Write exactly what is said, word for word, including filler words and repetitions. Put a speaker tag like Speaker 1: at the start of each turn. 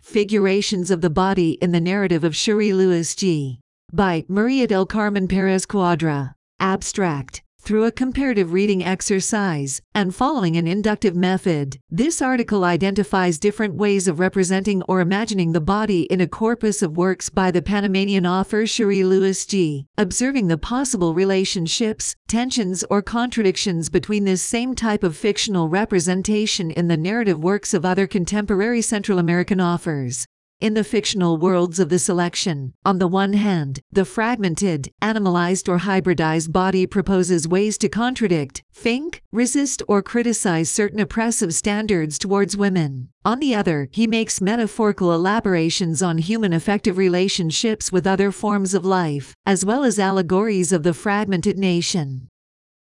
Speaker 1: Figurations of the Body in the Narrative of Sheri Lewis G. By Maria del Carmen Perez Cuadra. Abstract. Through a comparative reading exercise, and following an inductive method, this article identifies different ways of representing or imagining the body in a corpus of works by the Panamanian author Sheri Lewis G. Observing the possible relationships, tensions, or contradictions between this same type of fictional representation in the narrative works of other contemporary Central American authors. In the fictional worlds of the selection, on the one hand, the fragmented, animalized or hybridized body proposes ways to contradict, think, resist or criticize certain oppressive standards towards women. On the other, he makes metaphorical elaborations on human affective relationships with other forms of life, as well as allegories of the fragmented nation.